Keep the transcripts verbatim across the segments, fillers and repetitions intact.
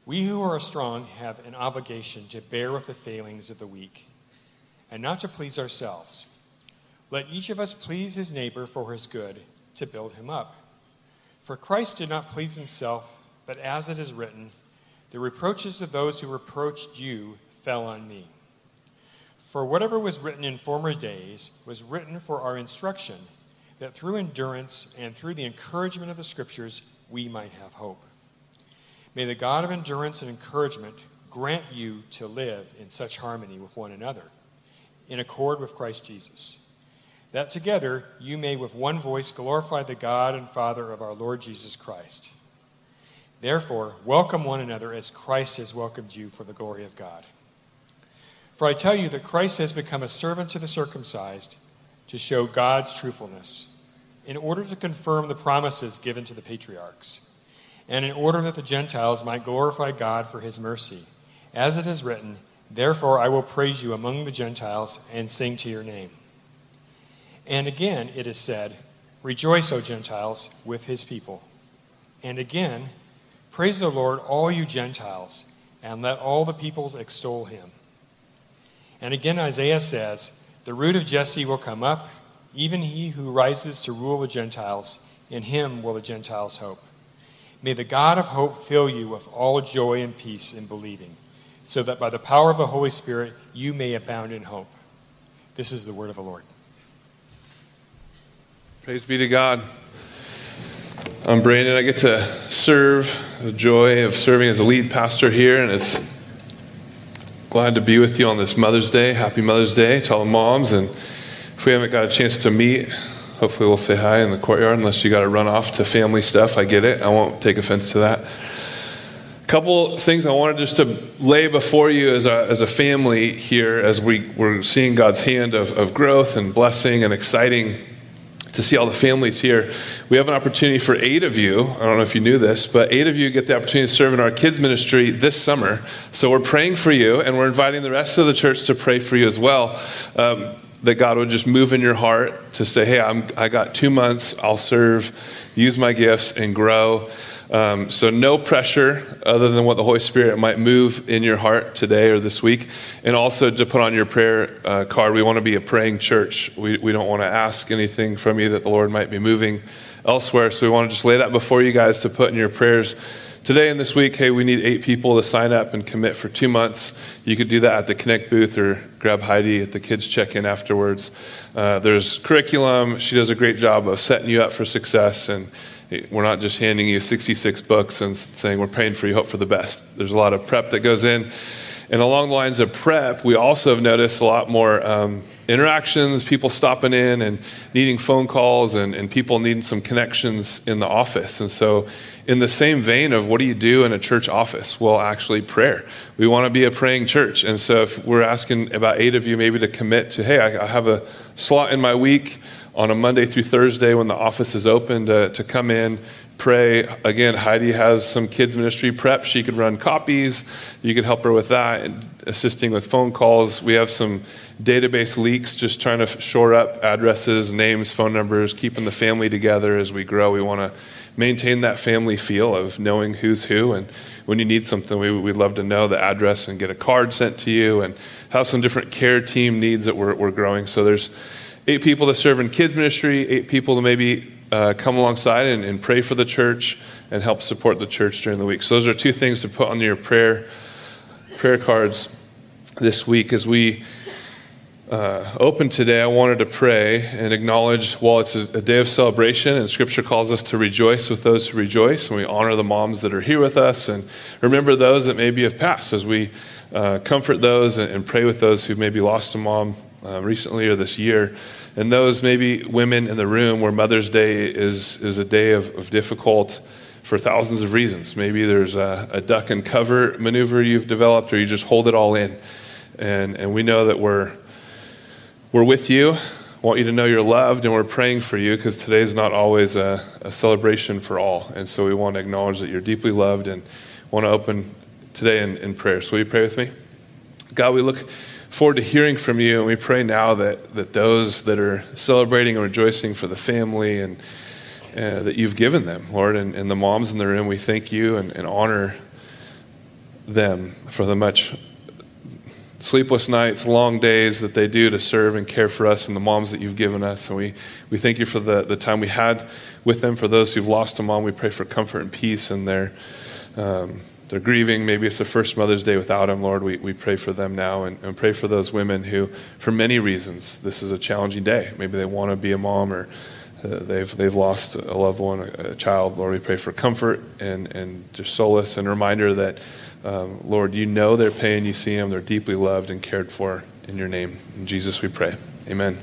We who are strong have an obligation to bear with the failings of the weak, and not to please ourselves. Let each of us please his neighbor for his good, to build him up. For Christ did not please himself, but as it is written, the reproaches of those who reproached you fell on me. For whatever was written in former days was written for our instruction, that through endurance and through the encouragement of the Scriptures we might have hope. May the God of endurance and encouragement grant you to live in such harmony with one another, in accord with Christ Jesus, that together you may with one voice glorify the God and Father of our Lord Jesus Christ. Therefore, welcome one another as Christ has welcomed you for the glory of God. For I tell you that Christ has become a servant to the circumcised to show God's truthfulness, in order to confirm the promises given to the patriarchs, and in order that the Gentiles might glorify God for his mercy. As it is written, therefore I will praise you among the Gentiles and sing to your name. And again it is said, rejoice, O Gentiles, with his people. And again, praise the Lord, all you Gentiles, and let all the peoples extol him. And again Isaiah says, the root of Jesse will come up, even he who rises to rule the Gentiles. In him will the Gentiles hope. May the God of hope fill you with all joy and peace in believing, so that by the power of the Holy Spirit you may abound in hope. This is the word of the Lord. Praise be to God. I'm Brandon. I get to serve, the joy of serving as a lead pastor here, and it's glad to be with you on this Mother's Day. Happy Mother's Day to all the moms, and if we haven't got a chance to meet, hopefully we'll say hi in the courtyard, unless you got to run off to family stuff. I get it. I won't take offense to that. A couple things I wanted just to lay before you as a, as a family here, as we, we're seeing God's hand of, of growth and blessing, and exciting to see all the families here. We have an opportunity for eight of you, I don't know if you knew this, but eight of you get the opportunity to serve in our kids ministry this summer. So we're praying for you, and we're inviting the rest of the church to pray for you as well. Um, that God would just move in your heart to say, hey, I'm, I got two months, I'll serve, use my gifts, and grow. Um, so no pressure other than what the Holy Spirit might move in your heart today or this week. And also to put on your prayer uh, card, we want to be a praying church. We, we don't want to ask anything from you that the Lord might be moving elsewhere. So we want to just lay that before you guys to put in your prayers. Today and this week, hey, we need eight people to sign up and commit for two months. You could do that at the Connect booth or grab Heidi at the kids check-in afterwards. Uh, there's curriculum. She does a great job of setting you up for success, and we're not just handing you sixty-six books and saying we're praying for you, hope for the best. There's a lot of prep that goes in. And along the lines of prep, we also have noticed a lot more um, interactions, people stopping in and needing phone calls, and, and people needing some connections in the office. And so in the same vein of what do you do in a church office? Well, actually prayer. We want to be a praying church. And so if we're asking about eight of you maybe to commit to, hey, I, I have a slot in my week on a Monday through Thursday when the office is open to, to come in, pray. Again, Heidi has some kids ministry prep. She could run copies. You could help her with that, and assisting with phone calls. We have some database leaks, just trying to shore up addresses, names, phone numbers, keeping the family together as we grow. We want to maintain that family feel of knowing who's who, and when you need something, we, we'd love to know the address and get a card sent to you, and have some different care team needs that we're, we're growing. So there's eight people to serve in kids ministry, eight people to maybe uh, come alongside and, and pray for the church and help support the church during the week. So those are two things to put on your prayer prayer cards this week. As we uh, open today, I wanted to pray and acknowledge, while it's a, a day of celebration and Scripture calls us to rejoice with those who rejoice, and we honor the moms that are here with us and remember those that maybe have passed, as we uh, comfort those and, and pray with those who maybe lost a mom uh, recently or this year. And those maybe women in the room where Mother's Day is, is a day of, of difficult for thousands of reasons. Maybe there's a, a duck and cover maneuver you've developed, or you just hold it all in. And and we know that we're we're with you, want you to know you're loved, and we're praying for you, because today is not always a, a celebration for all. And so we want to acknowledge that you're deeply loved, and want to open today in, in prayer. So will you pray with me? God, we look forward to hearing from you, and we pray now that, that those that are celebrating and rejoicing for the family and uh, that you've given them, Lord, and, and the moms in the room, we thank you and, and honor them for the much sleepless nights, long days that they do to serve and care for us and the moms that you've given us. And we, we thank you for the, the time we had with them. For those who've lost a mom, we pray for comfort and peace in their um, they're grieving. Maybe it's the first Mother's Day without him. Lord, we, we pray for them now, and, and pray for those women who, for many reasons, this is a challenging day. Maybe they want to be a mom, or uh, they've they've lost a loved one, a, a child. Lord, we pray for comfort and, and just solace and a reminder that, um, Lord, you know their pain, you see them, they're deeply loved and cared for in your name. In Jesus we pray. Amen.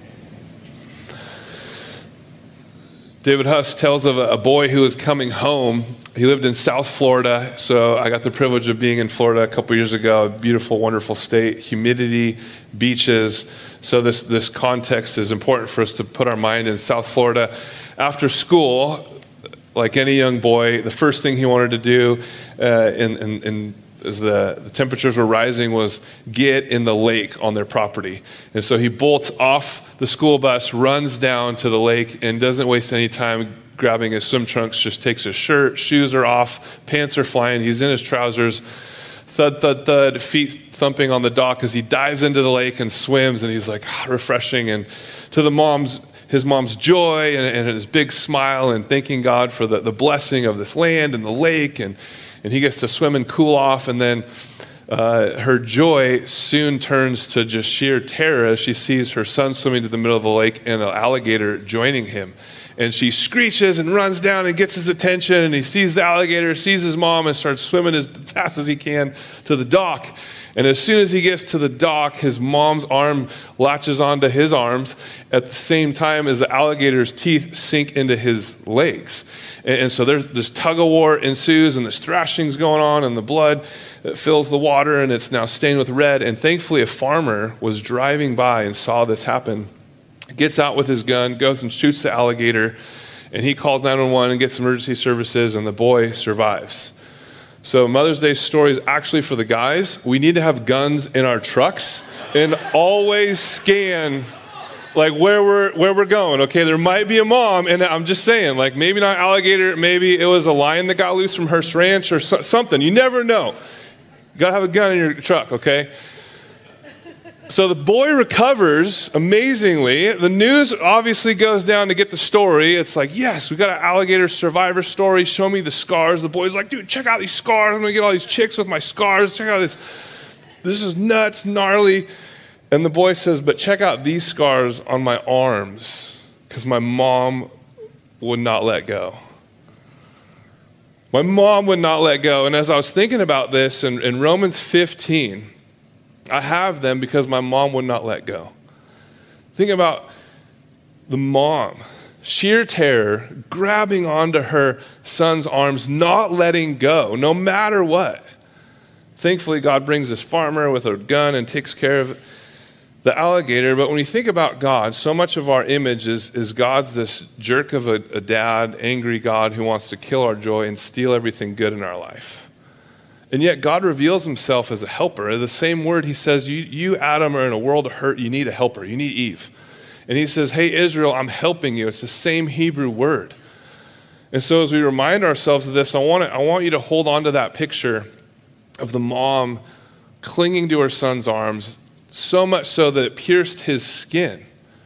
David Huss tells of a, a boy who was coming home. He lived in South Florida, so I got the privilege of being in Florida a couple years ago. A beautiful, wonderful state, humidity, beaches. So this, this context is important for us to put our mind in. South Florida. After school, like any young boy, the first thing he wanted to do uh, in, in, in as the, the temperatures were rising was get in the lake on their property. And so he bolts off the school bus, runs down to the lake, and doesn't waste any time grabbing his swim trunks, just takes his shirt, shoes are off, pants are flying, he's in his trousers, thud, thud, thud, feet thumping on the dock as he dives into the lake and swims, and he's like, ah, refreshing. And to the mom's, his mom's joy and, and his big smile and thanking God for the, the blessing of this land and the lake, and And he gets to swim and cool off, and then uh, her joy soon turns to just sheer terror as she sees her son swimming to the middle of the lake and an alligator joining him. And she screeches and runs down and gets his attention, and he sees the alligator, sees his mom, and starts swimming as fast as he can to the dock. And as soon as he gets to the dock, his mom's arm latches onto his arms at the same time as the alligator's teeth sink into his legs. And so there's this tug of war ensues, and this thrashing's going on, and the blood fills the water, and it's now stained with red. And thankfully, a farmer was driving by and saw this happen, gets out with his gun, goes and shoots the alligator, and he calls nine one one and gets emergency services, and the boy survives. So Mother's Day story is actually for the guys. We need to have guns in our trucks and always scan like where we're where we're going. Okay, there might be a mom, and I'm just saying, like maybe not alligator, maybe it was a lion that got loose from Hearst Ranch or so, something. You never know. You gotta have a gun in your truck, okay? So the boy recovers amazingly. The news obviously goes down to get the story. It's like, yes, we got an alligator survivor story. Show me the scars. The boy's like, dude, check out these scars. I'm gonna get all these chicks with my scars. Check out this. This is nuts, gnarly. And the boy says, but check out these scars on my arms, because my mom would not let go. My mom would not let go. And as I was thinking about this in, in Romans fifteen, I have them because my mom would not let go. Think about the mom, sheer terror, grabbing onto her son's arms, not letting go, no matter what. Thankfully, God brings this farmer with a gun and takes care of the alligator. But when you think about God, so much of our image is, is God's this jerk of a, a dad, angry God who wants to kill our joy and steal everything good in our life. And yet God reveals himself as a helper. The same word he says, you, you Adam, are in a world of hurt. You need a helper. You need Eve. And he says, hey, Israel, I'm helping you. It's the same Hebrew word. And so as we remind ourselves of this, I want, to, I want you to hold on to that picture of the mom clinging to her son's arms, so much so that it pierced his skin.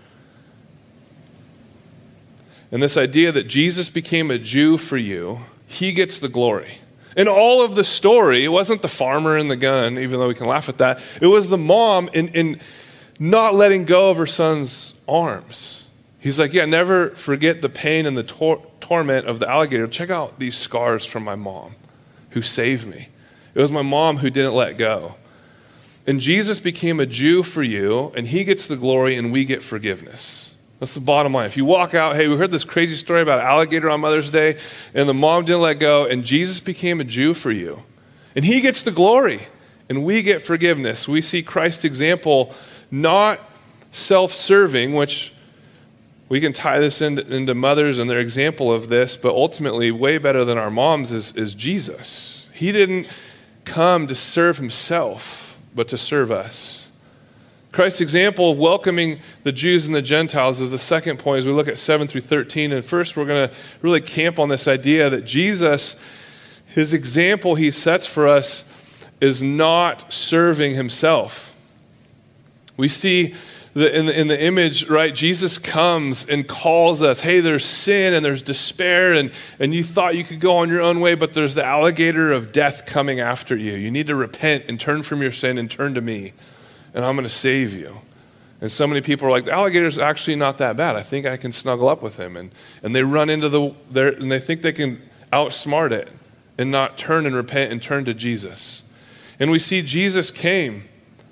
And this idea that Jesus became a Jew for you, he gets the glory. In all of the story, it wasn't the farmer and the gun, even though we can laugh at that. It was the mom in, in not letting go of her son's arms. He's like, yeah, never forget the pain and the tor- torment of the alligator. Check out these scars from my mom who saved me. It was my mom who didn't let go. And Jesus became a Jew for you, and he gets the glory, and we get forgiveness. That's the bottom line. If you walk out, hey, we heard this crazy story about an alligator on Mother's Day, and the mom didn't let go, and Jesus became a Jew for you. And he gets the glory, and we get forgiveness. We see Christ's example, not self-serving, which we can tie this into, into mothers and their example of this, but ultimately way better than our moms is, is Jesus. He didn't come to serve himself, but to serve us. Christ's example of welcoming the Jews and the Gentiles is the second point as we look at seven through thirteen. And first, we're going to really camp on this idea that Jesus, his example he sets for us is not serving himself. We see the, in, the, in the image, right, Jesus comes and calls us, hey, there's sin and there's despair, and, and you thought you could go on your own way, but there's the alligator of death coming after you. You need to repent and turn from your sin and turn to me, and I'm going to save you. And so many people are like, the alligator's actually not that bad. I think I can snuggle up with him. And, and they run into the, their, and they think they can outsmart it and not turn and repent and turn to Jesus. And we see Jesus came,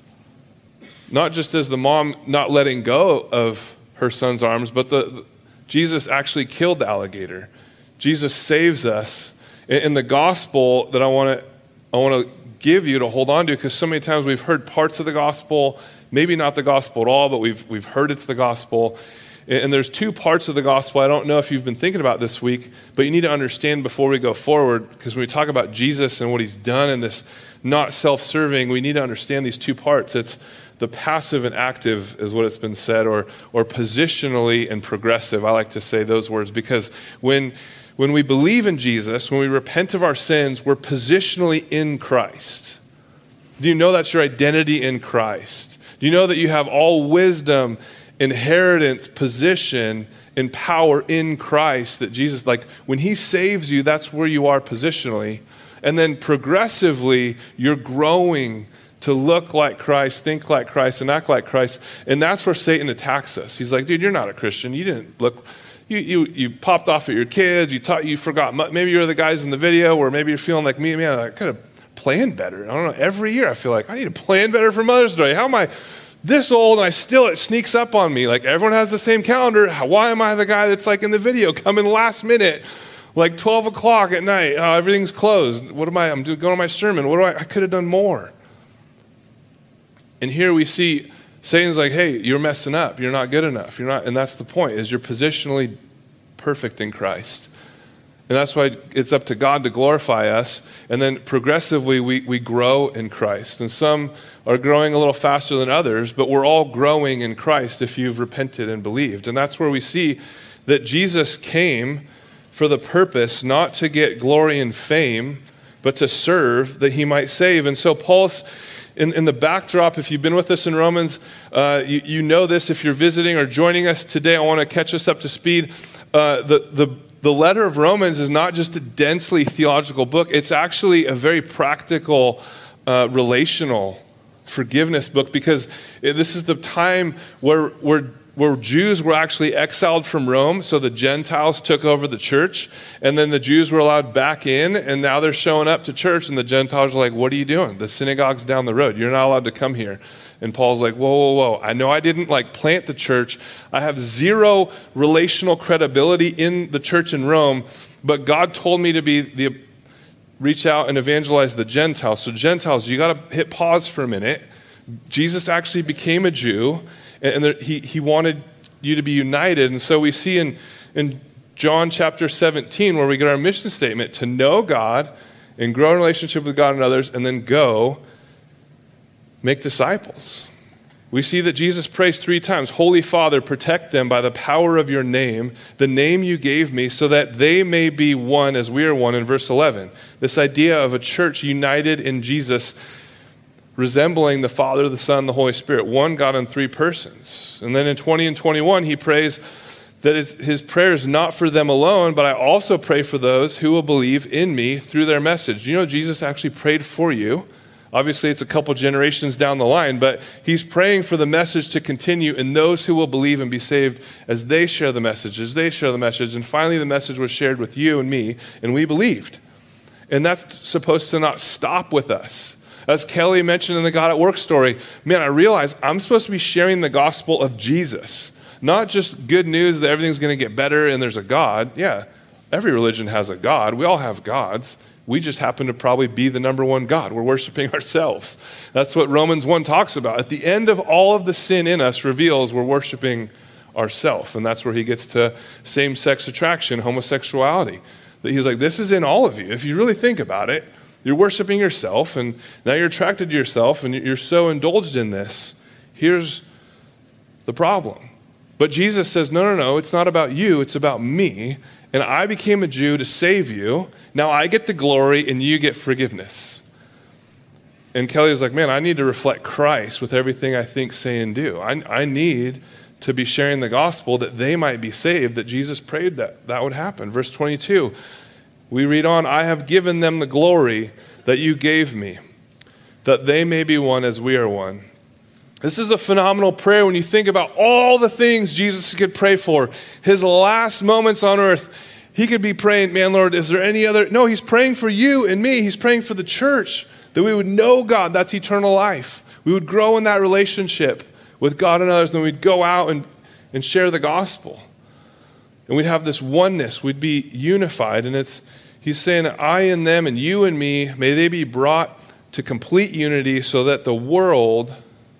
not just as the mom not letting go of her son's arms, but the, the Jesus actually killed the alligator. Jesus saves us. In, in the gospel that I want to I want to give you to hold on to, because so many times we've heard parts of the gospel, maybe not the gospel at all, but we've we've heard it's the gospel. And there's two parts of the gospel I don't know if you've been thinking about this week, but you need to understand before we go forward, because when we talk about Jesus and what he's done and this not self-serving, we need to understand these two parts. It's the passive and active is what it's been said, or or positionally and progressive. I like to say those words, because when when we believe in Jesus, when we repent of our sins, we're positionally in Christ. Do you know that's your identity in Christ? Do you know that you have all wisdom, inheritance, position, and power in Christ? That Jesus, like when he saves you, that's where you are positionally. And then progressively, you're growing to look like Christ, think like Christ, and act like Christ. And that's where Satan attacks us. He's like, dude, you're not a Christian. You didn't look, you you you popped off at your kids. You taught, you forgot, maybe you're the guys in the video, or maybe you're feeling like me. Man, I could have planned better. I don't know, every year I feel like I need to plan better for Mother's Day. How am I this old and I still, it sneaks up on me? Like everyone has the same calendar. Why am I the guy that's like in the video coming last minute? Like twelve o'clock at night, oh, everything's closed. What am I, I'm doing, going to my sermon. What do I, I could have done more. And here we see Satan's like, hey, you're messing up. You're not good enough. You're not, and that's the point, is you're positionally perfect in Christ. And that's why it's up to God to glorify us. And then progressively we, we grow in Christ. And some are growing a little faster than others, but we're all growing in Christ if you've repented and believed. And that's where we see that Jesus came for the purpose not to get glory and fame, but to serve, that he might save. And so Paul's, in, in the backdrop, if you've been with us in Romans, uh, you, you know this. If you're visiting or joining us today, I want to catch us up to speed. Uh, the, the, the letter of Romans is not just a densely theological book. It's actually a very practical, uh, relational forgiveness book, because this is the time where we're where Jews were actually exiled from Rome, so the Gentiles took over the church, and then the Jews were allowed back in, and now they're showing up to church, and the Gentiles are like, what are you doing? The synagogue's down the road. You're not allowed to come here. And Paul's like, whoa, whoa, whoa. I know I didn't like plant the church. I have zero relational credibility in the church in Rome, but God told me to be the reach out and evangelize the Gentiles. So Gentiles, you got to hit pause for a minute. Jesus actually became a Jew, and there, he, he wanted you to be united. And so we see in, in John chapter seventeen, where we get our mission statement, to know God and grow in relationship with God and others, and then go make disciples. We see that Jesus prays three times, Holy Father, protect them by the power of your name, the name you gave me, so that they may be one as we are one, in verse eleven. This idea of a church united in Jesus, resembling the Father, the Son, the Holy Spirit, one God in three persons. And then in twenty and twenty-one, he prays that it's, his prayer is not for them alone, but I also pray for those who will believe in me through their message. You know, Jesus actually prayed for you. Obviously, it's a couple generations down the line, but he's praying for the message to continue in those who will believe and be saved as they share the message, as they share the message. And finally, the message was shared with you and me, and we believed. And that's supposed to not stop with us. As Kelly mentioned in the God at Work story, man, I realized I'm supposed to be sharing the gospel of Jesus, not just good news that everything's going to get better and there's a God. Yeah, every religion has a God. We all have gods. We just happen to probably be the number one God. We're worshiping ourselves. That's what Romans one talks about. At the end of all of the sin in us reveals we're worshiping ourselves. And that's where he gets to same-sex attraction, homosexuality. That he's like, this is in all of you. If you really think about it, you're worshiping yourself, and now you're attracted to yourself, and you're so indulged in this. Here's the problem. But Jesus says, no, no, no, it's not about you, it's about me. And I became a Jew to save you. Now I get the glory, and you get forgiveness. and Kelly was like, man, I need to reflect Christ with everything I think, say, and do. I, I need to be sharing the gospel that they might be saved, that Jesus prayed that that would happen. Verse twenty-two, we read on, I have given them the glory that you gave me, that they may be one as we are one. This is a phenomenal prayer when you think about all the things Jesus could pray for. His last moments on earth, he could be praying, man, Lord, is there any other? No, he's praying for you and me. He's praying for the church, that we would know God. That's eternal life. We would grow in that relationship with God and others, and then we'd go out and, and share the gospel. And we'd have this oneness. We'd be unified. And it's he's saying, I and them and you and me, may they be brought to complete unity so that the world,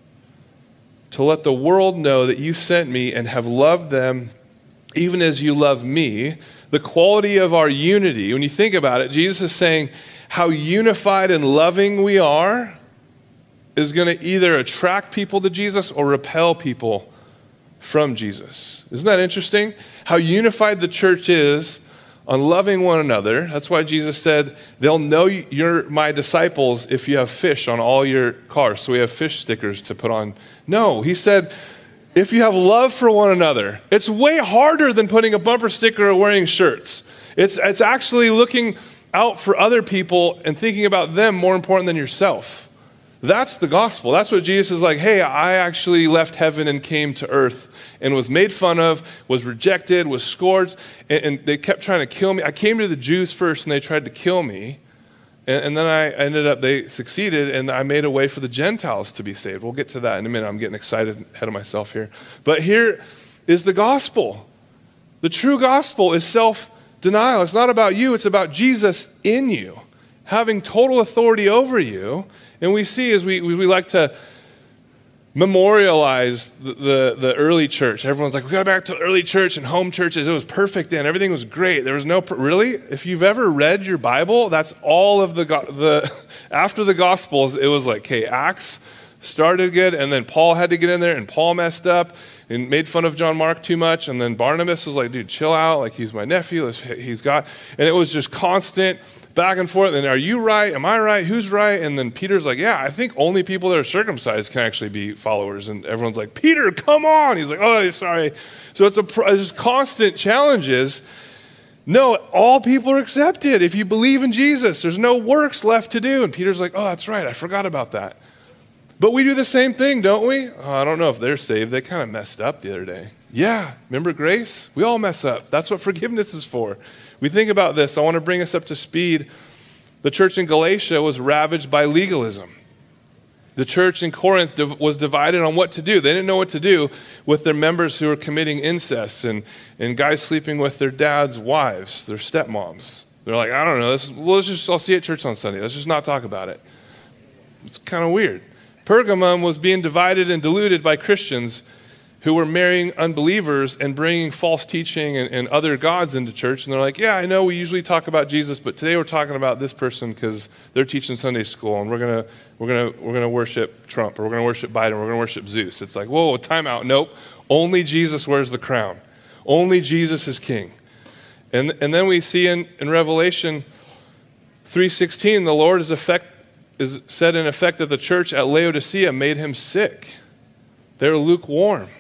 to let the world know that you sent me and have loved them even as you love me. The quality of our unity, when you think about it, Jesus is saying how unified and loving we are is going to either attract people to Jesus or repel people from Jesus. Isn't that interesting? How unified the church is on loving one another. That's why Jesus said, they'll know you're my disciples if you have fish on all your cars. So we have fish stickers to put on. No, he said, if you have love for one another, it's way harder than putting a bumper sticker or wearing shirts. It's, it's actually looking out for other people and thinking about them more important than yourself. That's the gospel. That's what Jesus is like, hey, I actually left heaven and came to earth and was made fun of, was rejected, was scourged, and, and they kept trying to kill me. I came to the Jews first and they tried to kill me. And, and then I ended up, they succeeded, and I made a way for the Gentiles to be saved. We'll get to that in a minute. I'm getting excited ahead of myself here. But here is the gospel. The true gospel is self-denial. It's not about you. It's about Jesus in you, having total authority over you. And we see as we, we, we like to memorialize the, the, the early church. Everyone's like, we got back to the early church and home churches. It was perfect then. Everything was great. There was no, really? If you've ever read your Bible, that's all of the, the after the Gospels, it was like, okay, Acts started good, and then Paul had to get in there, and Paul messed up and made fun of John Mark too much, and then Barnabas was like, dude, chill out. Like, he's my nephew. He's got, and it was just constant back and forth. And are you right? Am I right? Who's right? And then Peter's like, yeah, I think only people that are circumcised can actually be followers. And everyone's like, Peter, come on. He's like, oh, sorry. So it's a it's constant challenges. No, all people are accepted. If you believe in Jesus, there's no works left to do. And Peter's like, oh, that's right. I forgot about that. But we do the same thing, don't we? Oh, I don't know if they're saved. They kind of messed up the other day. Yeah, remember grace? We all mess up. That's what forgiveness is for. We think about this. I want to bring us up to speed. The church in Galatia was ravaged by legalism. The church in Corinth div- was divided on what to do. They didn't know what to do with their members who were committing incest and, and guys sleeping with their dad's wives, their stepmoms. They're like, I don't know. This, well, let's just, I'll see you at church on Sunday. Let's just not talk about it. It's kind of weird. Pergamum was being divided and diluted by Christians who were marrying unbelievers and bringing false teaching and, and other gods into church. And they're like, yeah, I know we usually talk about Jesus, but today we're talking about this person because they're teaching Sunday school, and we're gonna we're gonna we're gonna worship Trump, or we're gonna worship Biden, or we're gonna worship Zeus. It's like, whoa, time out. Nope. Only Jesus wears the crown. Only Jesus is king. And and then we see in, in Revelation three sixteen, the Lord is effect is said in effect that the church at Laodicea made him sick. They're lukewarm.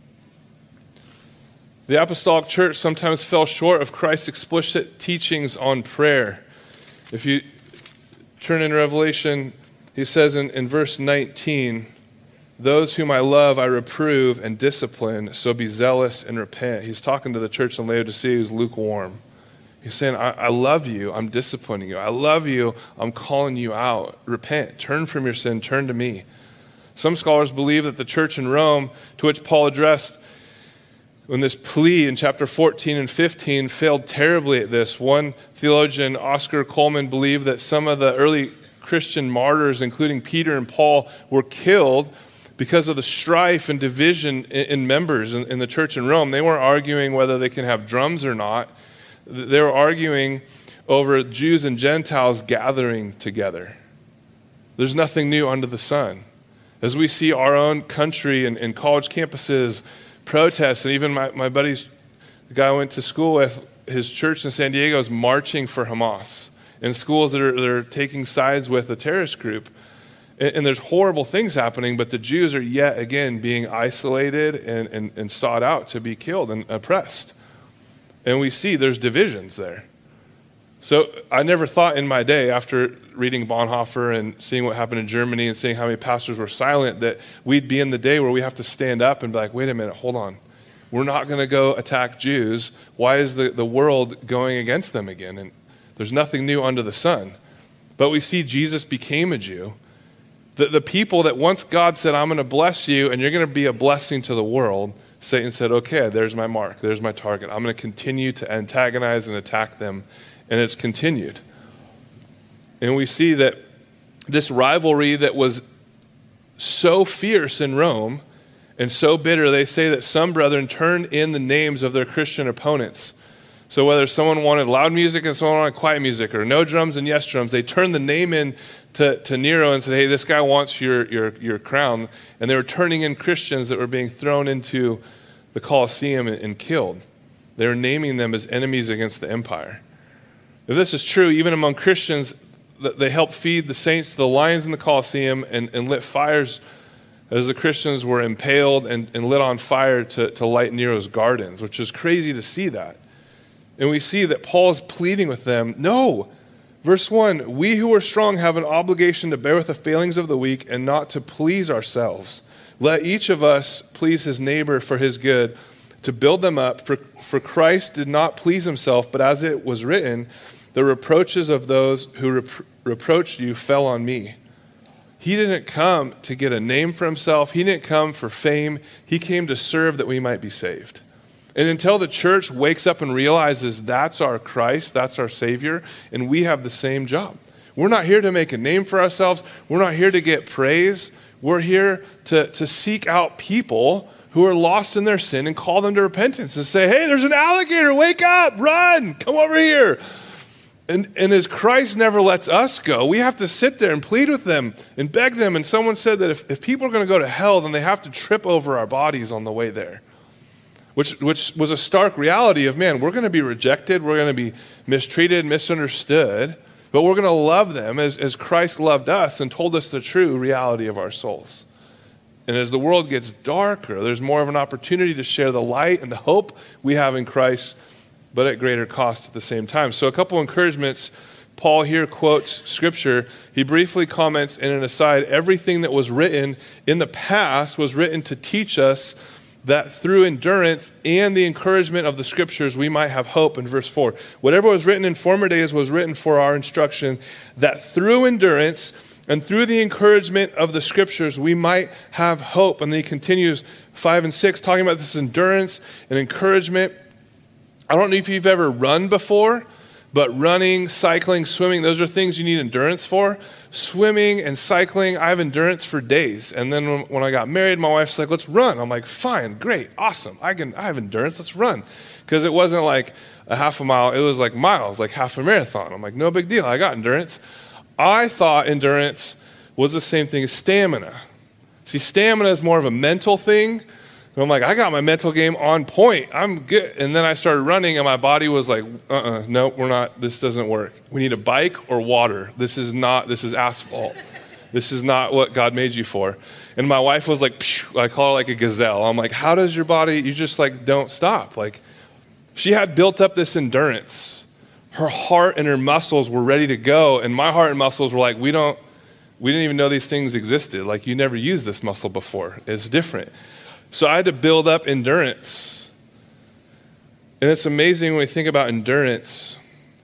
The apostolic church sometimes fell short of Christ's explicit teachings on prayer. If you turn in Revelation, he says in, in verse nineteen, those whom I love I reprove and discipline, so be zealous and repent. He's talking to the church in Laodicea who's lukewarm. He's saying, I, I love you, I'm disciplining you. I love you, I'm calling you out. Repent, turn from your sin, turn to me. Some scholars believe that the church in Rome, to which Paul addressed when this plea in chapter fourteen and fifteen, failed terribly at this. One theologian, Oscar Coleman, believed that some of the early Christian martyrs, including Peter and Paul, were killed because of the strife and division in, in members in, in the church in Rome. They weren't arguing whether they can have drums or not. They were arguing over Jews and Gentiles gathering together. There's nothing new under the sun. As we see our own country and, and college campuses protests, and even my, my buddy's, the guy I went to school with, his church in San Diego is marching for Hamas in schools that are, that are taking sides with a terrorist group. And, and there's horrible things happening, but the Jews are yet again being isolated and, and, and sought out to be killed and oppressed. And we see there's divisions there. So I never thought in my day, after reading Bonhoeffer and seeing what happened in Germany and seeing how many pastors were silent, that we'd be in the day where we have to stand up and be like, wait a minute, hold on. We're not going to go attack Jews. Why is the, the world going against them again? And there's nothing new under the sun. But we see Jesus became a Jew. The, the people that once God said, I'm going to bless you and you're going to be a blessing to the world, Satan said, okay, there's my mark. There's my target. I'm going to continue to antagonize and attack them. And it's continued. And we see that this rivalry that was so fierce in Rome and so bitter, they say that some brethren turned in the names of their Christian opponents. So whether someone wanted loud music and someone wanted quiet music, or no drums and yes drums, they turned the name in to, to Nero and said, hey, this guy wants your, your, your crown. And they were turning in Christians that were being thrown into the Colosseum and, and killed. They were naming them as enemies against the empire. If this is true, even among Christians, they helped feed the saints to the lions in the Colosseum and, and lit fires as the Christians were impaled and, and lit on fire to, to light Nero's gardens, which is crazy to see that. And we see that Paul's pleading with them, no. Verse one, we who are strong have an obligation to bear with the failings of the weak and not to please ourselves. Let each of us please his neighbor for his good, to build them up. For, for Christ did not please himself, but as it was written, the reproaches of those who rep- reproached you fell on me. He didn't come to get a name for himself. He didn't come for fame. He came to serve that we might be saved. And until the church wakes up and realizes that's our Christ, that's our Savior, and we have the same job. We're not here to make a name for ourselves. We're not here to get praise. We're here to, to seek out people who are lost in their sin and call them to repentance and say, hey, there's an alligator, wake up, run, come over here. And, and as Christ never lets us go, we have to sit there and plead with them and beg them. And someone said that if, if people are going to go to hell, then they have to trip over our bodies on the way there. Which, which was a stark reality of, man, we're going to be rejected, we're going to be mistreated, misunderstood, but we're going to love them as, as Christ loved us and told us the true reality of our souls. And as the world gets darker, there's more of an opportunity to share the light and the hope we have in Christ, but at greater cost at the same time. So a couple encouragements. Paul here quotes scripture. He briefly comments in an aside, everything that was written in the past was written to teach us that through endurance and the encouragement of the scriptures, we might have hope. In verse four, whatever was written in former days was written for our instruction, that through endurance and through the encouragement of the scriptures, we might have hope. And then he continues five and six, talking about this endurance and encouragement. I don't know if you've ever run before, but running, cycling, swimming, those are things you need endurance for. Swimming and cycling, I have endurance for days. And then when, when I got married, my wife's like, let's run. I'm like, fine, great, awesome. I can, I have endurance, let's run. Because it wasn't like a half a mile, it was like miles, like half a marathon. I'm like, no big deal, I got endurance. I thought endurance was the same thing as stamina. See, stamina is more of a mental thing. And I'm like, I got my mental game on point. I'm good. And then I started running and my body was like, uh-uh, no, we're not, this doesn't work. We need a bike or water. This is not, this is asphalt. This is not what God made you for. And my wife was like, phew, I call her like a gazelle. I'm like, how does your body, you just like don't stop. Like she had built up this endurance. Her heart and her muscles were ready to go. And my heart and muscles were like, we don't, we didn't even know these things existed. Like you never used this muscle before. It's different. So I had to build up endurance. And it's amazing when we think about endurance.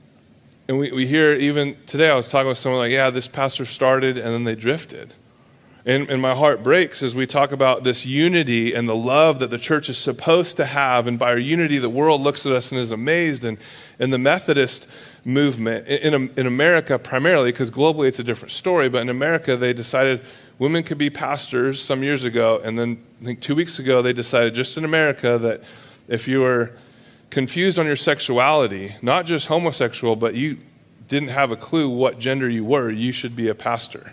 And we, we hear even today, I was talking with someone like, yeah, this pastor started and then they drifted. And, and my heart breaks as we talk about this unity and the love that the church is supposed to have. And by our unity, the world looks at us and is amazed. And, and the Methodist movement in, in America primarily, because globally it's a different story, but in America they decided women could be pastors some years ago, and then I think two weeks ago they decided just in America that if you were confused on your sexuality, not just homosexual, but you didn't have a clue what gender you were, you should be a pastor.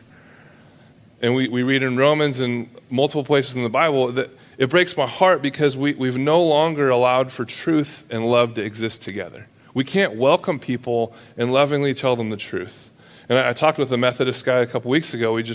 And we, we read in Romans and multiple places in the Bible that it breaks my heart because we, we've no longer allowed for truth and love to exist together. We can't welcome people and lovingly tell them the truth. And I, I talked with a Methodist guy a couple weeks ago. We just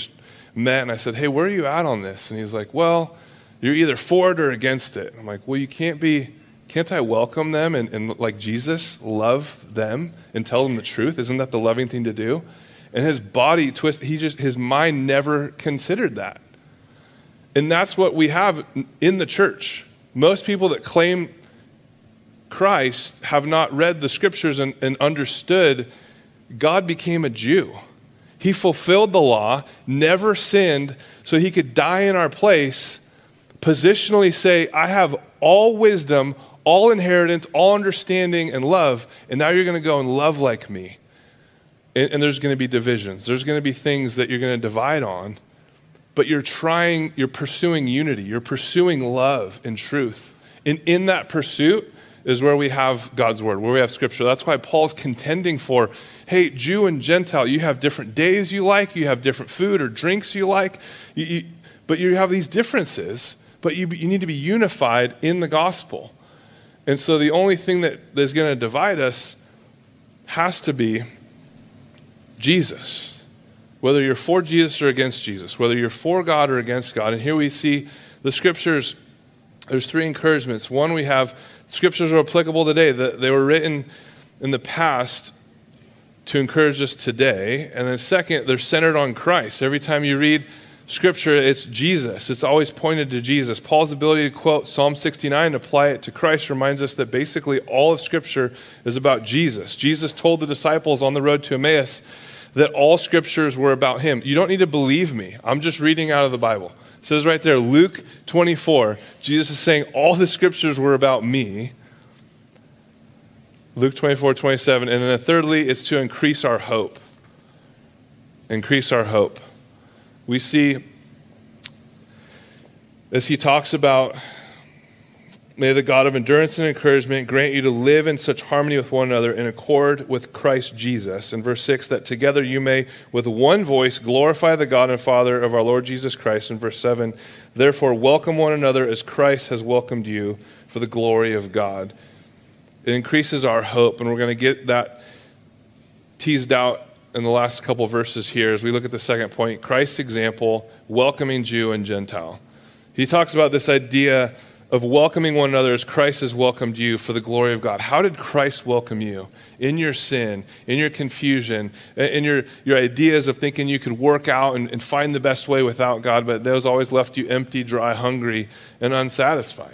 met and I said, hey, where are you at on this? And he's like, well, you're either for it or against it. I'm like, well, you can't be, can't I welcome them and, and like Jesus, love them and tell them the truth? Isn't that the loving thing to do? And his body twisted, he just, his mind never considered that. And that's what we have in the church. Most people that claim Christ have not read the scriptures and, and understood God became a Jew. He fulfilled the law, never sinned, so he could die in our place, positionally say, I have all wisdom, all inheritance, all understanding and love, and now you're going to go and love like me. And, and there's going to be divisions. There's going to be things that you're going to divide on, but you're trying, you're pursuing unity. You're pursuing love and truth. And in that pursuit is where we have God's word, where we have scripture. That's why Paul's contending for, hey, Jew and Gentile, you have different days you like, you have different food or drinks you like, you, you, but you have these differences, but you, you need to be unified in the gospel. And so the only thing that is going to divide us has to be Jesus. Whether you're for Jesus or against Jesus, whether you're for God or against God. And here we see the scriptures, there's three encouragements. One, we have scriptures are applicable today. They were written in the past to encourage us today. And then second, they're centered on Christ. Every time you read scripture, it's Jesus. It's always pointed to Jesus. Paul's ability to quote Psalm sixty-nine and apply it to Christ reminds us that basically all of scripture is about Jesus. Jesus told the disciples on the road to Emmaus that all scriptures were about him. You don't need to believe me. I'm just reading out of the Bible. It says right there, Luke twenty-four, Jesus is saying all the scriptures were about me. Luke twenty-four, twenty-seven. And then thirdly, it's to increase our hope. Increase our hope. We see, as he talks about, may the God of endurance and encouragement grant you to live in such harmony with one another in accord with Christ Jesus. In verse six, that together you may with one voice glorify the God and Father of our Lord Jesus Christ. In verse seven, therefore welcome one another as Christ has welcomed you for the glory of God. It increases our hope, and we're going to get that teased out in the last couple verses here as we look at the second point, Christ's example, welcoming Jew and Gentile. He talks about this idea of welcoming one another as Christ has welcomed you for the glory of God. How did Christ welcome you? In your sin, in your confusion, in your, your ideas of thinking you could work out and, and find the best way without God, but those always left you empty, dry, hungry, and unsatisfied.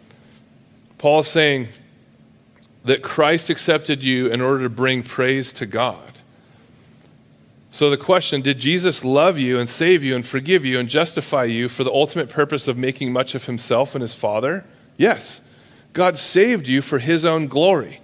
Paul's saying that Christ accepted you in order to bring praise to God. So the question, did Jesus love you and save you and forgive you and justify you for the ultimate purpose of making much of himself and his Father? Yes. God saved you for his own glory.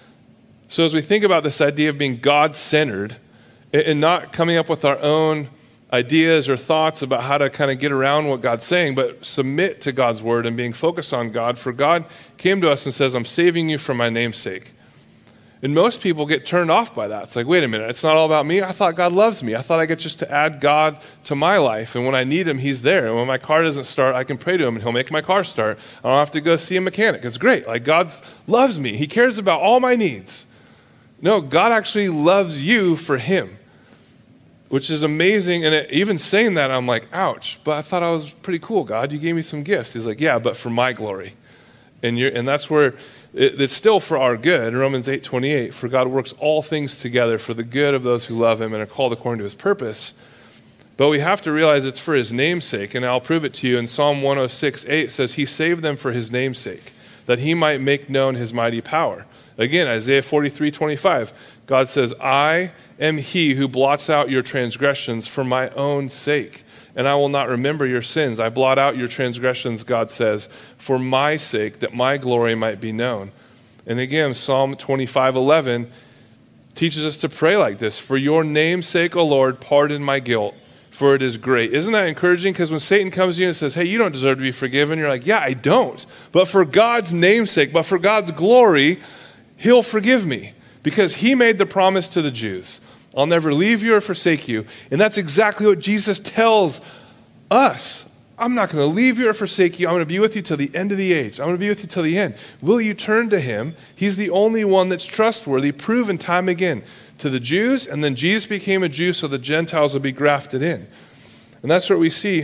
So as we think about this idea of being God-centered and not coming up with our own ideas or thoughts about how to kind of get around what God's saying, but submit to God's word and being focused on God, for God came to us and says, I'm saving you for my name's sake. And most people get turned off by that. It's like, wait a minute, it's not all about me. I thought God loves me. I thought I get just to add God to my life. And when I need him, he's there. And when my car doesn't start, I can pray to him and he'll make my car start. I don't have to go see a mechanic. It's great. Like, God loves me. He cares about all my needs. No, God actually loves you for him, which is amazing. And it, even saying that, I'm like, ouch, but I thought I was pretty cool, God. You gave me some gifts. He's like, yeah, but for my glory. And you're, and that's where it, it's still for our good. In Romans eight twenty-eight, for God works all things together for the good of those who love him and are called according to his purpose. But we have to realize it's for his name's sake, and I'll prove it to you. In Psalm one oh six, eight says, he saved them for his name's sake, that he might make known his mighty power. Again, Isaiah forty-three twenty-five, God says, I am he who blots out your transgressions for my own sake, and I will not remember your sins. I blot out your transgressions, God says, for my sake, that my glory might be known. And again, Psalm twenty-five eleven teaches us to pray like this, for your name's sake, O Lord, pardon my guilt, for it is great. Isn't that encouraging? Because when Satan comes to you and says, hey, you don't deserve to be forgiven, you're like, yeah, I don't. But for God's name's sake, but for God's glory, he'll forgive me, because he made the promise to the Jews. I'll never leave you or forsake you. And that's exactly what Jesus tells us. I'm not going to leave you or forsake you. I'm going to be with you till the end of the age. I'm going to be with you till the end. Will you turn to him? He's the only one that's trustworthy, proven time again to the Jews. And then Jesus became a Jew so the Gentiles would be grafted in. And that's what we see.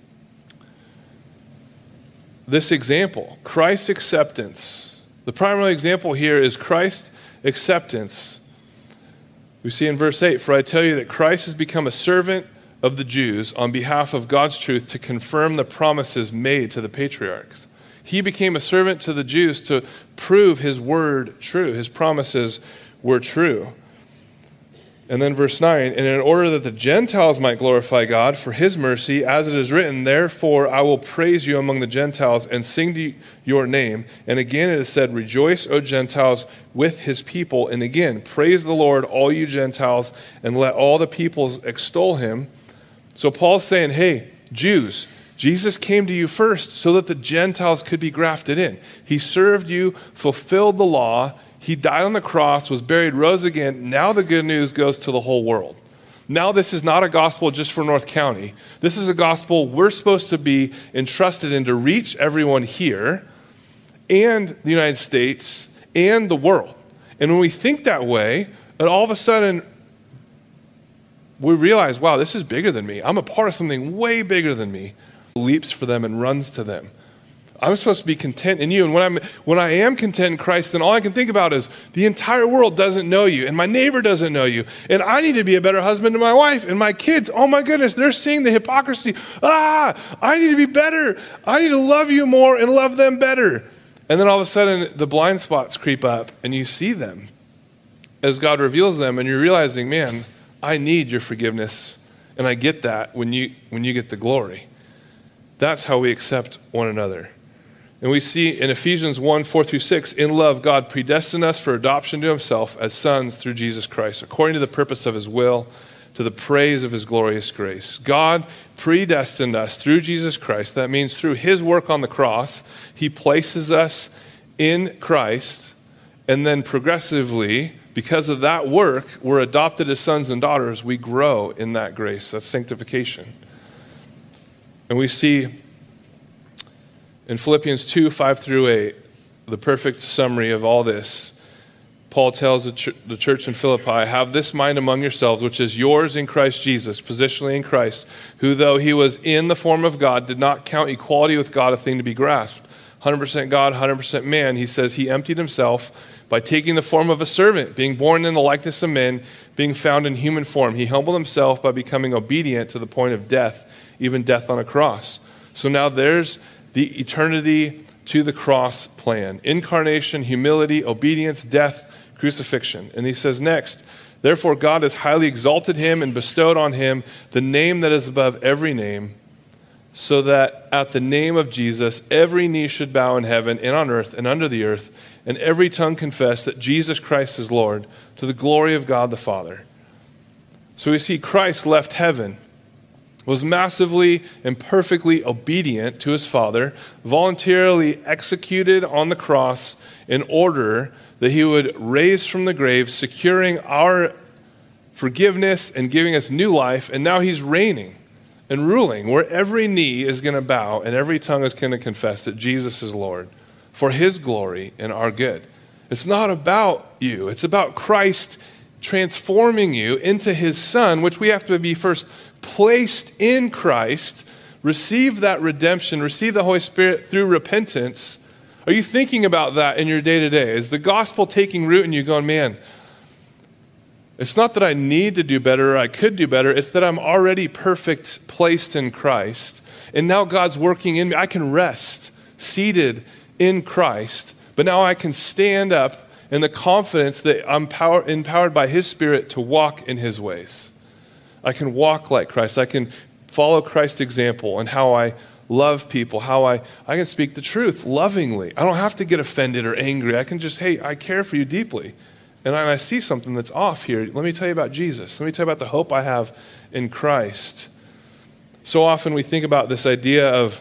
This example, Christ's acceptance. The primary example here is Christ's acceptance. We see in verse eight, for I tell you that Christ has become a servant of the Jews on behalf of God's truth to confirm the promises made to the patriarchs. He became a servant to the Jews to prove his word true. His promises were true. And then verse nine, and in order that the Gentiles might glorify God for his mercy, as it is written, therefore I will praise you among the Gentiles and sing to your name. And again it is said, rejoice, O Gentiles, with his people. And again, praise the Lord, all you Gentiles, and let all the peoples extol him. So Paul's saying, hey, Jews, Jesus came to you first so that the Gentiles could be grafted in. He served you, fulfilled the law. He died on the cross, was buried, rose again. Now the good news goes to the whole world. Now this is not a gospel just for North County. This is a gospel we're supposed to be entrusted in to reach everyone here and the United States and the world. And when we think that way, and all of a sudden we realize, wow, this is bigger than me. I'm a part of something way bigger than me. Leaps for them and runs to them. I'm supposed to be content in you. And when I'm when I am content in Christ, then all I can think about is the entire world doesn't know you, and my neighbor doesn't know you, and I need to be a better husband to my wife, and my kids, oh my goodness, they're seeing the hypocrisy. Ah, I need to be better. I need to love you more and love them better. And then all of a sudden, the blind spots creep up, and you see them as God reveals them, and you're realizing, man, I need your forgiveness, and I get that when you when you get the glory. That's how we accept one another. And we see in Ephesians one, four through six, in love, God predestined us for adoption to himself as sons through Jesus Christ, according to the purpose of his will, to the praise of his glorious grace. God predestined us through Jesus Christ. That means through his work on the cross, he places us in Christ, and then progressively, because of that work, we're adopted as sons and daughters. We grow in that grace. That's sanctification. And we see in Philippians two, five through eight, the perfect summary of all this. Paul tells the, ch- the church in Philippi, have this mind among yourselves, which is yours in Christ Jesus, positionally in Christ, who though he was in the form of God, did not count equality with God a thing to be grasped. one hundred percent God, one hundred percent man. He says he emptied himself by taking the form of a servant, being born in the likeness of men, being found in human form. He humbled himself by becoming obedient to the point of death, even death on a cross. So now there's the eternity to the cross plan. Incarnation, humility, obedience, death, crucifixion. And he says next, therefore God has highly exalted him and bestowed on him the name that is above every name, so that at the name of Jesus every knee should bow in heaven and on earth and under the earth, and every tongue confess that Jesus Christ is Lord, to the glory of God the Father. So we see Christ left heaven, was massively and perfectly obedient to his Father, voluntarily executed on the cross in order that he would raise from the grave, securing our forgiveness and giving us new life. And now he's reigning and ruling, where every knee is going to bow and every tongue is going to confess that Jesus is Lord for his glory and our good. It's not about you. It's about Christ transforming you into his Son, which we have to be first placed in Christ, receive that redemption, receive the Holy Spirit through repentance. Are you thinking about that in your day-to-day? Is the gospel taking root in you going, man, it's not that I need to do better or I could do better. It's that I'm already perfect, placed in Christ. And now God's working in me. I can rest, seated in Christ. But now I can stand up in the confidence that I'm power, empowered by his Spirit to walk in his ways. I can walk like Christ. I can follow Christ's example and how I love people, how I, I can speak the truth lovingly. I don't have to get offended or angry. I can just, hey, I care for you deeply. And I see something that's off here. Let me tell you about Jesus. Let me tell you about the hope I have in Christ. So often we think about this idea of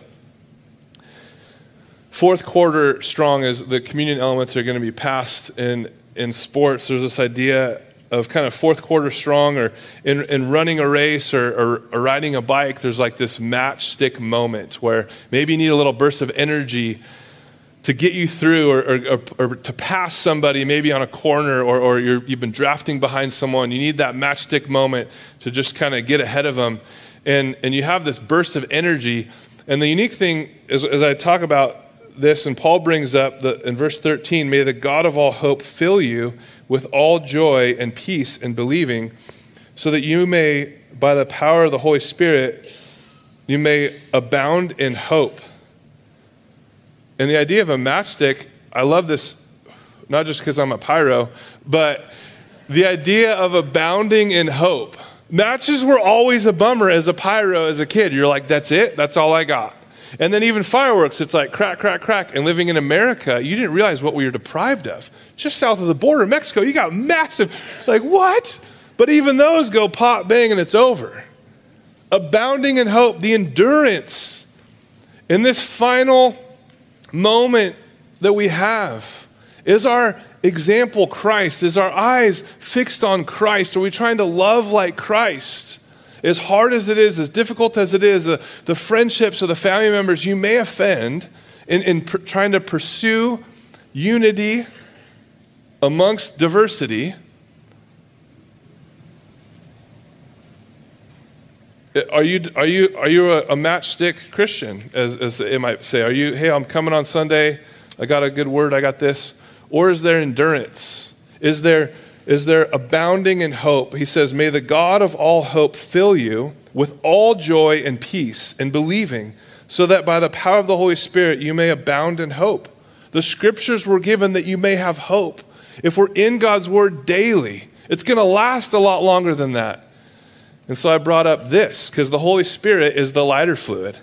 fourth quarter strong as the communion elements are going to be passed in, in sports. There's this idea of kind of fourth quarter strong, or in, in running a race or, or, or riding a bike, there's like this matchstick moment where maybe you need a little burst of energy to get you through, or, or, or to pass somebody maybe on a corner, or, or you're, you've been drafting behind someone. You need that matchstick moment to just kind of get ahead of them. And, and you have this burst of energy. And the unique thing is, as I talk about this, and Paul brings up the, in verse thirteen, may the God of all hope fill you with all joy and peace in believing, so that you may, by the power of the Holy Spirit, you may abound in hope. And the idea of a matchstick, I love this, not just because I'm a pyro, but the idea of abounding in hope. Matches were always a bummer as a pyro as a kid. You're like, that's it? That's all I got. And then even fireworks, it's like crack, crack, crack. And living in America, you didn't realize what we were deprived of. Just south of the border, Mexico, you got massive, like what? But even those go pop, bang, and it's over. Abounding in hope, the endurance in this final moment that we have. Is our example Christ? Is our eyes fixed on Christ? Are we trying to love like Christ? As hard as it is, as difficult as it is, the, the friendships or the family members you may offend in, in pr- trying to pursue unity amongst diversity, are you are you are you a, a matchstick Christian, as, as it might say? Are you, hey, I'm coming on Sunday, I got a good word, I got this? Or is there endurance? Is there Is there abounding in hope? He says, may the God of all hope fill you with all joy and peace in believing, so that by the power of the Holy Spirit you may abound in hope. The scriptures were given that you may have hope. If we're in God's word daily, it's going to last a lot longer than that. And so I brought up this, because the Holy Spirit is the lighter fluid.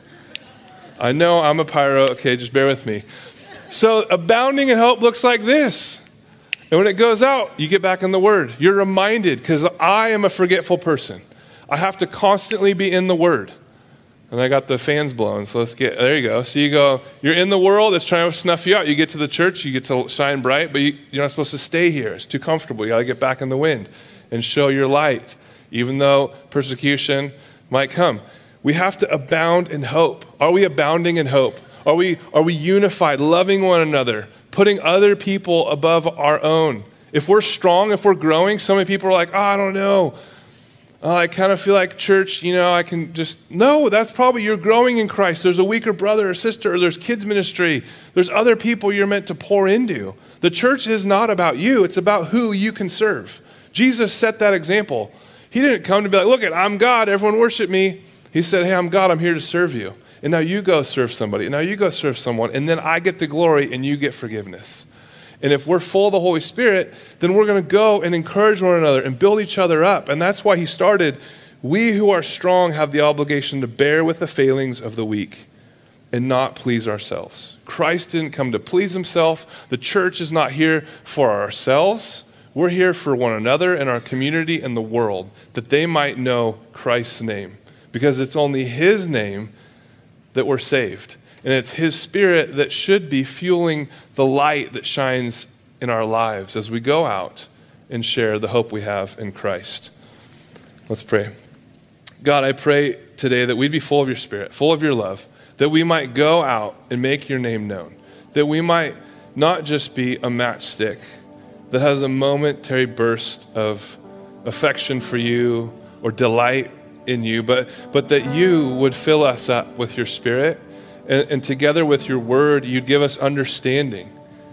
I know I'm a pyro, okay, just bear with me. So abounding in hope looks like this. And when it goes out, you get back in the Word. You're reminded, because I am a forgetful person. I have to constantly be in the Word. And I got the fans blowing, so let's get, there you go. So you go, you're in the world, it's trying to snuff you out. You get to the church, you get to shine bright, but you, you're not supposed to stay here. It's too comfortable. You got to get back in the wind and show your light, even though persecution might come. We have to abound in hope. Are we abounding in hope? Are we, are we unified, loving one another, putting other people above our own? If we're strong, if we're growing, so many people are like, oh, I don't know. Oh, I kind of feel like church, you know, I can just, no, that's probably you're growing in Christ. There's a weaker brother or sister, or there's kids ministry. There's other people you're meant to pour into. The church is not about you. It's about who you can serve. Jesus set that example. He didn't come to be like, look it, I'm God, everyone worship me. He said, hey, I'm God, I'm here to serve you. And now you go serve somebody. And now you go serve someone. And then I get the glory and you get forgiveness. And if we're full of the Holy Spirit, then we're going to go and encourage one another and build each other up. And that's why he started, we who are strong have the obligation to bear with the failings of the weak and not please ourselves. Christ didn't come to please himself. The church is not here for ourselves. We're here for one another and our community and the world, that they might know Christ's name. Because it's only his name that we're saved. And it's his Spirit that should be fueling the light that shines in our lives as we go out and share the hope we have in Christ. Let's pray. God, I pray today that we'd be full of your Spirit, full of your love, that we might go out and make your name known, that we might not just be a matchstick that has a momentary burst of affection for you or delight in you, but, but that you would fill us up with your Spirit, and, and together with your word, you'd give us understanding.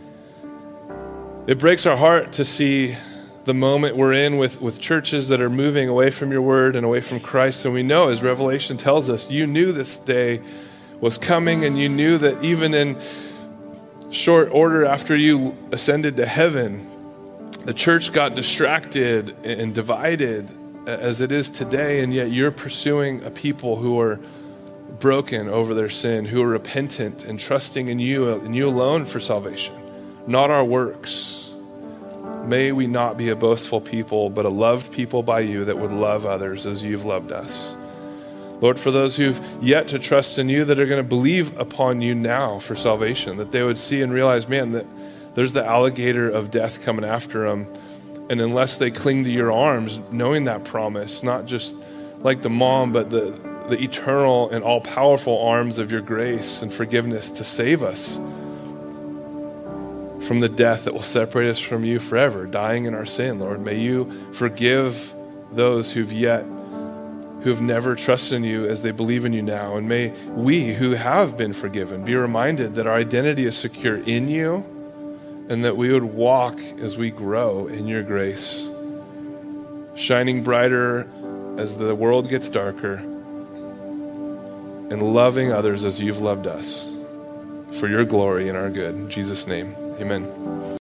It breaks our heart to see the moment we're in with, with churches that are moving away from your word and away from Christ. And we know, as Revelation tells us, you knew this day was coming, and you knew that even in short order after you ascended to heaven, the church got distracted and divided as it is today, and yet you're pursuing a people who are broken over their sin, who are repentant and trusting in you and you alone for salvation, not our works. May we not be a boastful people, but a loved people by you that would love others as you've loved us. Lord, for those who've yet to trust in you, that are going to believe upon you now for salvation, that they would see and realize, man, that there's the alligator of death coming after them. And unless they cling to your arms, knowing that promise, not just like the mom, but the, the eternal and all-powerful arms of your grace and forgiveness to save us from the death that will separate us from you forever, dying in our sin, Lord. May you forgive those who've yet, who have never trusted in you as they believe in you now. And may we who have been forgiven be reminded that our identity is secure in you, and that we would walk as we grow in your grace, shining brighter as the world gets darker, and loving others as you've loved us, for your glory and our good. In Jesus' name, amen.